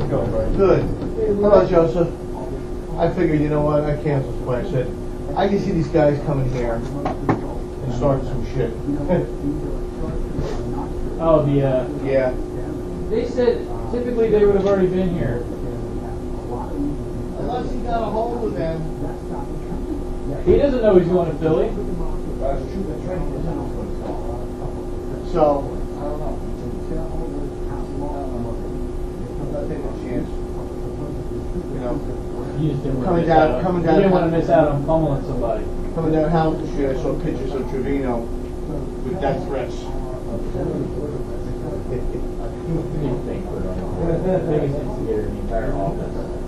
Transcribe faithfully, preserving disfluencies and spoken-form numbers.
It's going very Good. Hello, Joseph. I figured, you know what, I canceled this plan. I said, I can see these guys coming here and starting some shit. Oh, the, uh, Yeah. they said typically they would have already been here. Unless he got a hold of them. He doesn't know he's going to Philly. So, I don't know. I'm not taking a chance. You know, You just didn't want Coming to miss down- out on, coming you down- didn't want to miss out on pummeling somebody. coming down Hamilton Street, I saw pictures of Trevino with death threats. Big thing put on. Biggest instigator in the entire office.